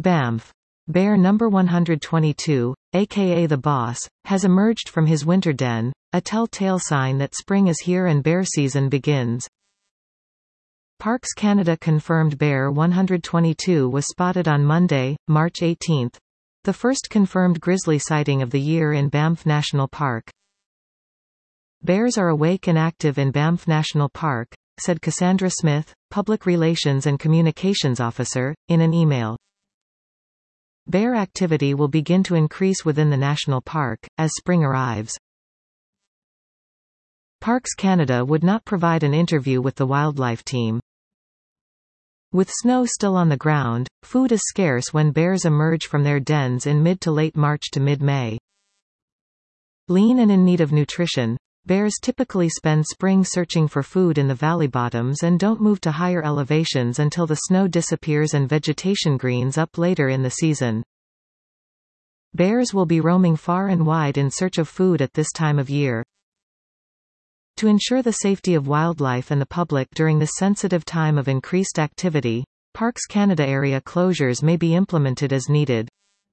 Banff. Bear number 122, aka the Boss, has emerged from his winter den, a tell-tale sign that spring is here and bear season begins. Parks Canada confirmed Bear 122 was spotted on Monday, March 18. The first confirmed grizzly sighting of the year in Banff National Park. Bears are awake and active in Banff National Park, said Cassandra Smith, Public Relations and Communications Officer, in an email. Bear activity will begin to increase within the national park, as spring arrives. Parks Canada would not provide an interview with the wildlife team. With snow still on the ground, food is scarce when bears emerge from their dens in mid to late March to mid-May. Lean and in need of nutrition, bears typically spend spring searching for food in the valley bottoms and don't move to higher elevations until the snow disappears and vegetation greens up later in the season. Bears will be roaming far and wide in search of food at this time of year. To ensure the safety of wildlife and the public during this sensitive time of increased activity, Parks Canada area closures may be implemented as needed.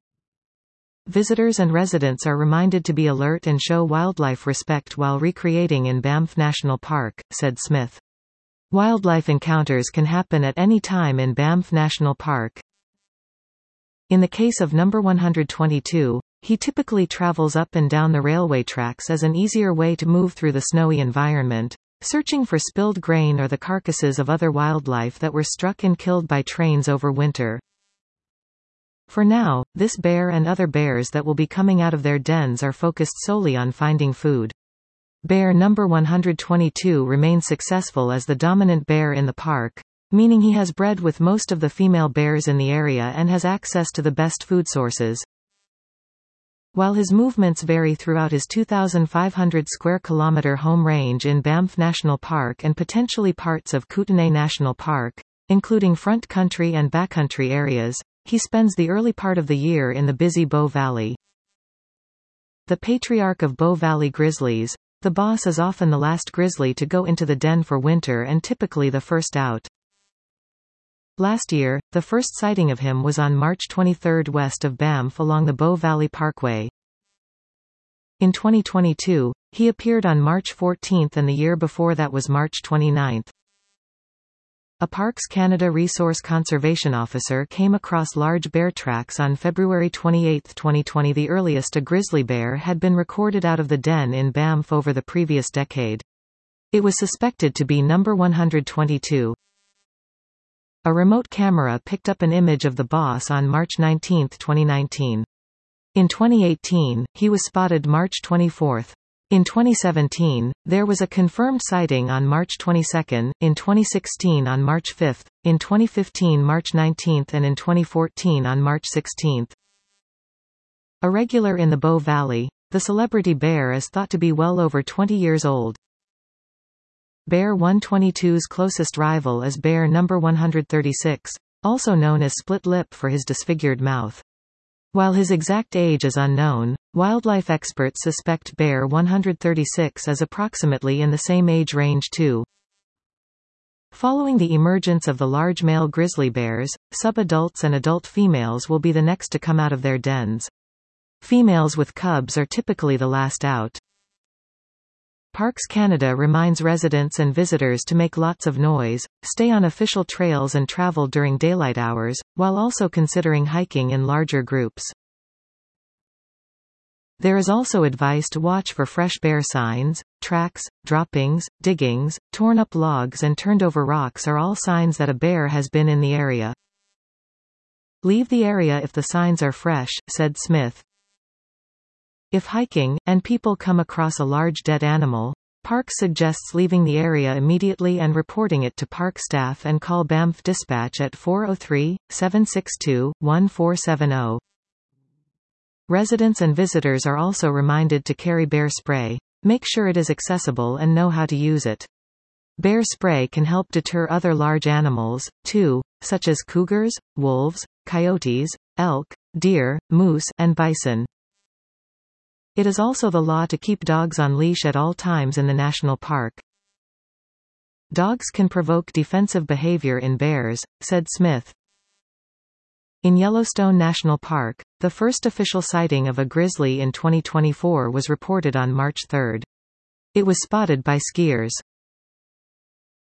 Visitors and residents are reminded to be alert and show wildlife respect while recreating in Banff National Park, said Smith. Wildlife encounters can happen at any time in Banff National Park. In the case of number 122, he typically travels up and down the railway tracks as an easier way to move through the snowy environment, searching for spilled grain or the carcasses of other wildlife that were struck and killed by trains over winter. For now, this bear and other bears that will be coming out of their dens are focused solely on finding food. Bear number 122 remains successful as the dominant bear in the park, meaning he has bred with most of the female bears in the area and has access to the best food sources. While his movements vary throughout his 2,500 square kilometer home range in Banff National Park and potentially parts of Kootenay National Park, including front country and backcountry areas, he spends the early part of the year in the busy Bow Valley. The patriarch of Bow Valley grizzlies, the Boss is often the last grizzly to go into the den for winter and typically the first out. Last year, the first sighting of him was on March 23 west of Banff along the Bow Valley Parkway. In 2022, he appeared on March 14 and the year before that was March 29. A Parks Canada resource conservation officer came across large bear tracks on February 28, 2020. The earliest a grizzly bear had been recorded out of the den in Banff over the previous decade. It was suspected to be number 122. A remote camera picked up an image of the Boss on March 19, 2019. In 2018, he was spotted March 24. In 2017, there was a confirmed sighting on March 22, in 2016 on March 5, in 2015 March 19 and in 2014 on March 16. A regular in the Bow Valley, the celebrity bear is thought to be well over 20 years old. Bear 122's closest rival is bear number 136, also known as split lip for his disfigured mouth. While his exact age is unknown, wildlife experts suspect bear 136 is approximately in the same age range too. Following the emergence of the large male grizzly bears, sub-adults and adult females will be the next to come out of their dens. Females with cubs are typically the last out. Parks Canada reminds residents and visitors to make lots of noise, stay on official trails and travel during daylight hours, while also considering hiking in larger groups. There is also advice to watch for fresh bear signs. Tracks, droppings, diggings, torn up logs and turned over rocks are all signs that a bear has been in the area. Leave the area if the signs are fresh, said Smith. If hiking, and people come across a large dead animal, Parks suggests leaving the area immediately and reporting it to park staff and call Banff Dispatch at 403-762-1470. Residents and visitors are also reminded to carry bear spray. Make sure it is accessible and know how to use it. Bear spray can help deter other large animals, too, such as cougars, wolves, coyotes, elk, deer, moose, and bison. It is also the law to keep dogs on leash at all times in the national park. Dogs can provoke defensive behavior in bears, said Smith. In Yellowstone National Park, the first official sighting of a grizzly in 2024 was reported on March 3. It was spotted by skiers.